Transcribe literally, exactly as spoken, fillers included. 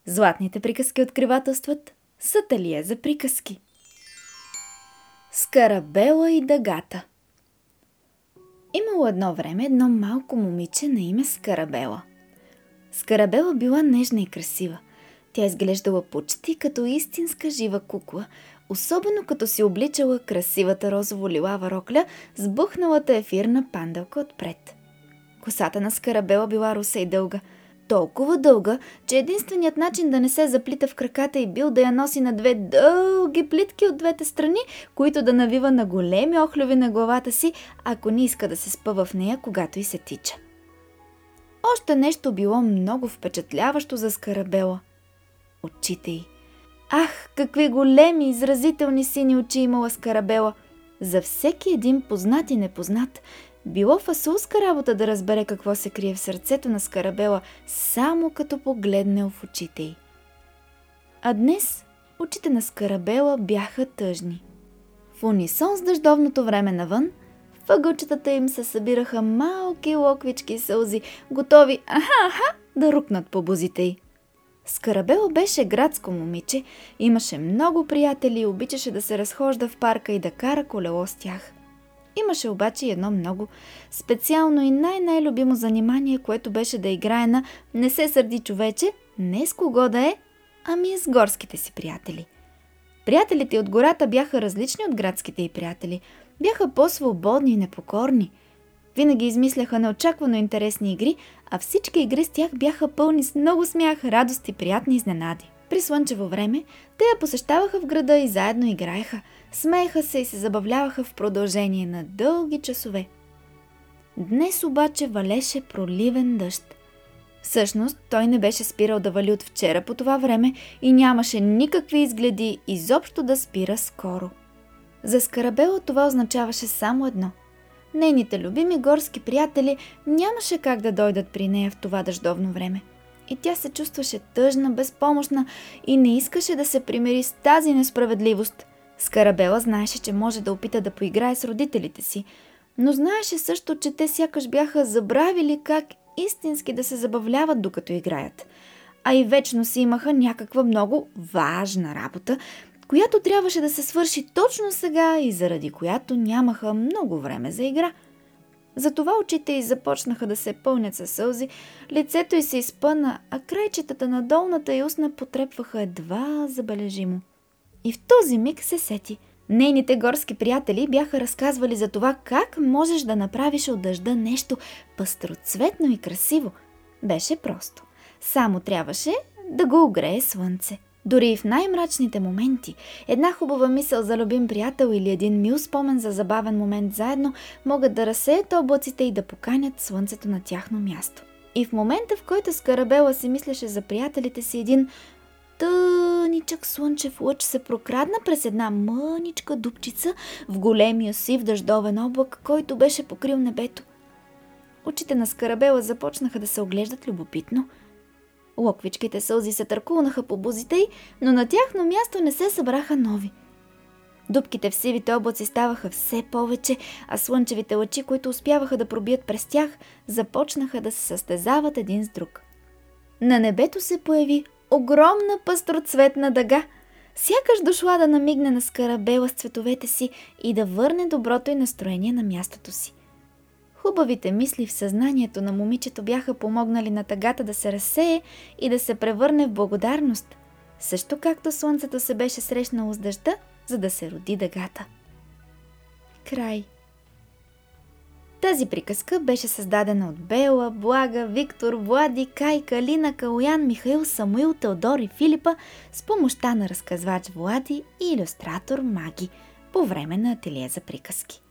Златните приказки откривателстват с ателие за приказки. Скарабела и дъгата. Имало едно време едно малко момиче на име Скарабела. Скарабела била нежна и красива. Тя изглеждала почти като истинска жива кукла, особено като си обличала красивата розово-лилава рокля с бухналата ефирна панделка отпред. Косата на Скарабела била руса и дълга. Толкова дълга, че единственият начин да не се заплита в краката й бил да я носи на две дълги плитки от двете страни, които да навива на големи охлюви на главата си, ако не иска да се спъва в нея, когато й се тича. Още нещо било много впечатляващо за Скарабела. Очите й. Ах, какви големи, изразителни сини очи имала Скарабела! За всеки един познат и непознат било фасулска работа да разбере какво се крие в сърцето на Скарабела, само като погледне в очите й. А днес очите на Скарабела бяха тъжни. В унисон с дъждовното време навън, в ъгълчетата им се събираха малки локвички сълзи, готови аха-аха да рукнат по бузите й. Скарабела беше градско момиче, имаше много приятели и обичаше да се разхожда в парка и да кара колело с тях. Имаше обаче едно много специално и най-най-любимо занимание, което беше да играе на «Не се сърди, човече», не с кого да е, ами с горските си приятели. Приятелите от гората бяха различни от градските й приятели. Бяха по-свободни и непокорни. Винаги измисляха неочаквано интересни игри, а всички игри с тях бяха пълни с много смях, радост и приятни изненади. При слънчево време те я посещаваха в града и заедно играеха, смееха се и се забавляваха в продължение на дълги часове. Днес обаче валеше проливен дъжд. Всъщност той не беше спирал да вали от вчера по това време и нямаше никакви изгледи изобщо да спира скоро. За Скарабела това означаваше само едно. Нейните любими горски приятели нямаше как да дойдат при нея в това дъждовно време. И тя се чувстваше тъжна, безпомощна и не искаше да се примири с тази несправедливост. Скарабела знаеше, че може да опита да поиграе с родителите си, но знаеше също, че те сякаш бяха забравили как истински да се забавляват докато играят. А и вечно си имаха някаква много важна работа, която трябваше да се свърши точно сега и заради която нямаха много време за игра. Затова очите й започнаха да се пълнят със сълзи, лицето й се изпъна, а крайчетата на долната й устна потрепваха едва забележимо. И в този миг се сети. Нейните горски приятели бяха разказвали за това как можеш да направиш от дъжда нещо пъстроцветно и красиво. Беше просто. Само трябваше да го огрее слънце. Дори и в най-мрачните моменти, една хубава мисъл за любим приятел или един мил спомен за забавен момент заедно могат да разсеят облаците и да поканят слънцето на тяхно място. И в момента, в който Скарабела си мислеше за приятелите си, един тъничък слънчев лъч се прокрадна през една мъничка дупчица в големия сив дъждовен облак, който беше покрил небето. Очите на Скарабела започнаха да се оглеждат любопитно. Локвичките сълзи се търкулнаха по бузите й, но на тяхно място не се събраха нови. Дупките в сивите облаци ставаха все повече, а слънчевите лъчи, които успяваха да пробият през тях, започнаха да се състезават един с друг. На небето се появи огромна пъстроцветна дъга, сякаш дошла да намигне на Скарабела с цветовете си и да върне доброто й настроение на мястото си. Хубавите мисли в съзнанието на момичето бяха помогнали на тъгата да се разсее и да се превърне в благодарност, също както слънцето се беше срещнало с дъжда, за да се роди дъгата. Край. Тази приказка беше създадена от Бела, Блага, Виктор, Влади, Кайка, Лина, Калоян, Михаил, Самуил, Теодор и Филипа с помощта на разказвач Влади и илюстратор Маги по време на ателие за приказки.